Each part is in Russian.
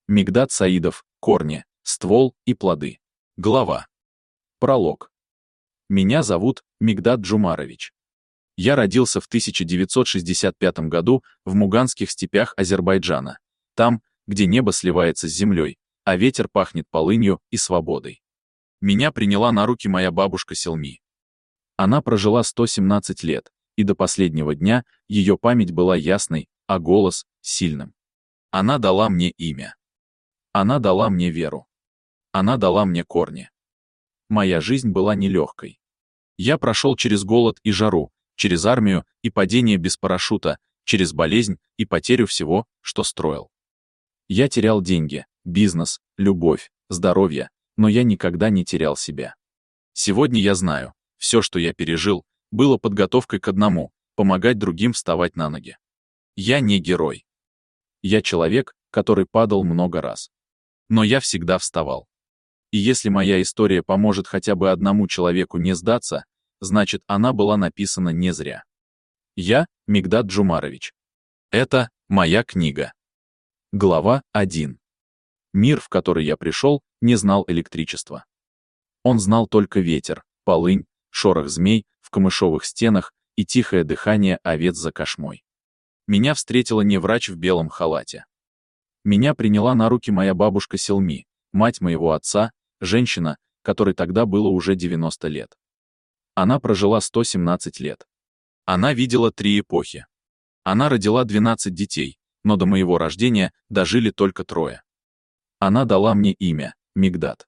Мигдат Саидов, корни, ствол и плоды. Глава. Пролог. Меня зовут Мигдат Джумарович. Я родился в 1965 году в Муганских степях Азербайджана, там, где небо сливается с землей, а ветер пахнет полынью и свободой. Меня приняла на руки моя бабушка Селми. Она прожила 117 лет, и до последнего дня ее память была ясной, а голос — сильным. Она дала мне имя. Она дала мне веру. Она дала мне корни. Моя жизнь была нелегкой. Я прошел через голод и жару, через армию и падение без парашюта, через болезнь и потерю всего, что строил. Я терял деньги, бизнес, любовь, здоровье, но я никогда не терял себя. Сегодня я знаю, все, что я пережил, было подготовкой к одному — помогать другим вставать на ноги. Я не герой. Я человек, который падал много раз. Но я всегда вставал. И если моя история поможет хотя бы одному человеку не сдаться, значит, она была написана не зря. Я Мигдат Джумарович. Это моя книга. Глава 1. Мир, в который я пришел, не знал электричества. Он знал только ветер, полынь, шорох змей в камышовых стенах и тихое дыхание овец за кошмой. Меня встретила не врач в белом халате. Меня приняла на руки моя бабушка Селми, мать моего отца, женщина, которой тогда было уже 90 лет. Она прожила 117 лет. Она видела 3 эпохи. Она родила 12 детей, но до моего рождения дожили только 3. Она дала мне имя — Мигдат.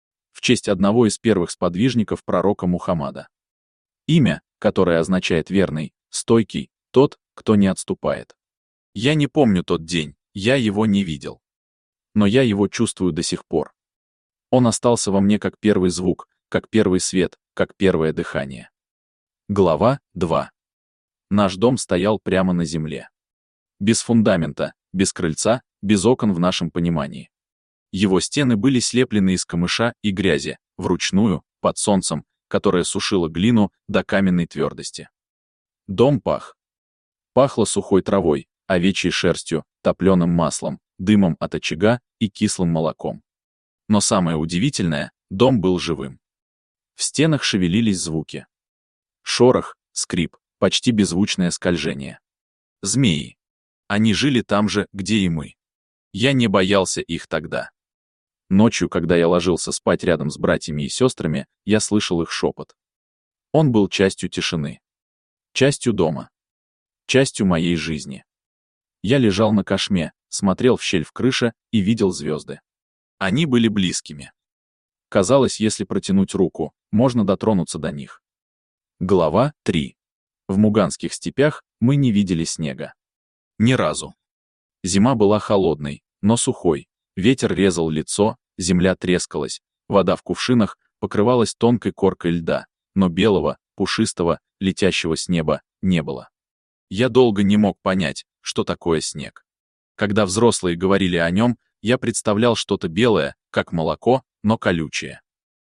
В честь одного из первых сподвижников пророка Мухаммада. Имя, которое означает верный, стойкий, тот, кто не отступает. Я не помню тот день, я его не видел. Но я его чувствую до сих пор. Он остался во мне как первый звук, как первый свет, как первое дыхание. Глава 2. Наш дом стоял прямо на земле. Без фундамента, без крыльца, без окон в нашем понимании. Его стены были слеплены из камыша и грязи, вручную, под солнцем, которое сушило глину до каменной твердости. Дом пах. Пахло сухой травой, овечьей шерстью, топленым маслом, дымом от очага и кислым молоком. Но самое удивительное, дом был живым. В стенах шевелились звуки. Шорох, скрип, почти беззвучное скольжение. Змеи. Они жили там же, где и мы. Я не боялся их тогда. Ночью, когда я ложился спать рядом с братьями и сестрами, я слышал их шепот. Он был частью тишины. Частью дома. Частью моей жизни. Я лежал на кошме, смотрел в щель в крыше и видел звезды. Они были близкими. Казалось, если протянуть руку, можно дотронуться до них. Глава 3. В Муганских степях мы не видели снега. Ни разу. Зима была холодной, но сухой, ветер резал лицо, земля трескалась, вода в кувшинах покрывалась тонкой коркой льда, но белого, пушистого, летящего с неба не было. Я долго не мог понять, что такое снег. Когда взрослые говорили о нем, я представлял что-то белое, как молоко, но колючее.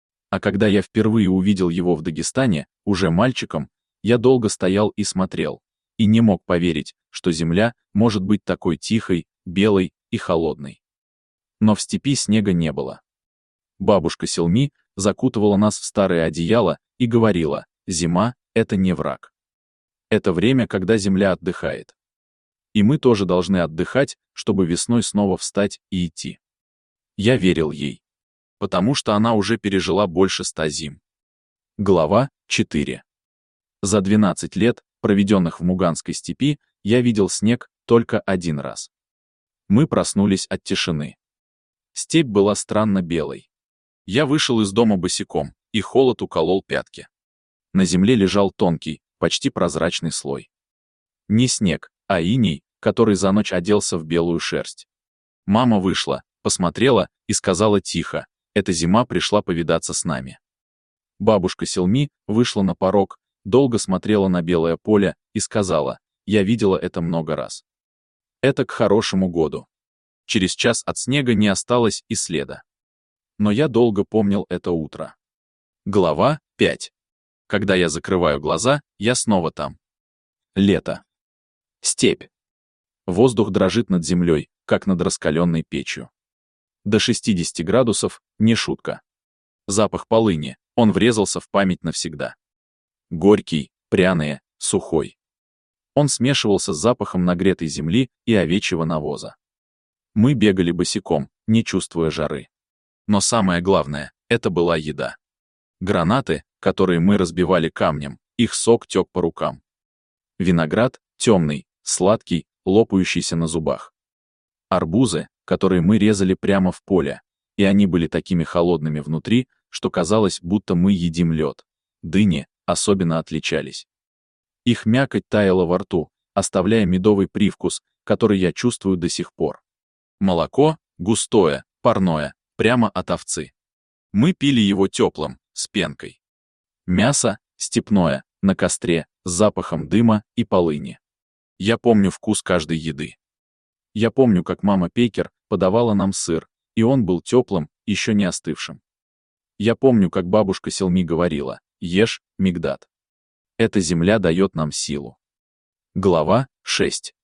А когда я впервые увидел его в Дагестане, уже мальчиком, я долго стоял и смотрел, и не мог поверить, что земля может быть такой тихой, белой и холодной. Но в степи снега не было. Бабушка Селми закутывала нас в старое одеяло и говорила: зима — это не враг. Это время, когда земля отдыхает. И мы тоже должны отдыхать, чтобы весной снова встать и идти. Я верил ей. Потому что она уже пережила больше 100 зим. Глава 4. За 12 лет, проведенных в Муганской степи, я видел снег только 1 раз. Мы проснулись от тишины. Степь была странно белой. Я вышел из дома босиком, и холод уколол пятки. На земле лежал тонкий, почти прозрачный слой. Не снег, а иней, который за ночь оделся в белую шерсть. Мама вышла, посмотрела и сказала тихо: эта зима пришла повидаться с нами. Бабушка Селми вышла на порог, долго смотрела на белое поле и сказала: я видела это много раз. Это к хорошему году. Через час от снега не осталось и следа. Но я долго помнил это утро. Глава 5. Когда я закрываю глаза, я снова там. Лето. Степь. Воздух дрожит над землей, как над раскаленной печью. До 60 градусов – не шутка. Запах полыни, он врезался в память навсегда. Горький, пряный, сухой. Он смешивался с запахом нагретой земли и овечьего навоза. Мы бегали босиком, не чувствуя жары. Но самое главное – это была еда. Гранаты, которые мы разбивали камнем, их сок тек по рукам. Виноград – темный, сладкий, лопающийся на зубах. Арбузы, которые мы резали прямо в поле, и они были такими холодными внутри, что казалось, будто мы едим лед. Дыни особенно отличались. Их мякоть таяла во рту, оставляя медовый привкус, который я чувствую до сих пор. Молоко – густое, парное, прямо от овцы. Мы пили его теплым, с пенкой. Мясо – степное, на костре, с запахом дыма и полыни. Я помню вкус каждой еды. Я помню, как мама Пекер подавала нам сыр, и он был теплым, еще не остывшим. Я помню, как бабушка Селми говорила: «Ешь, Мигдат. Эта земля дает нам силу». Глава 6.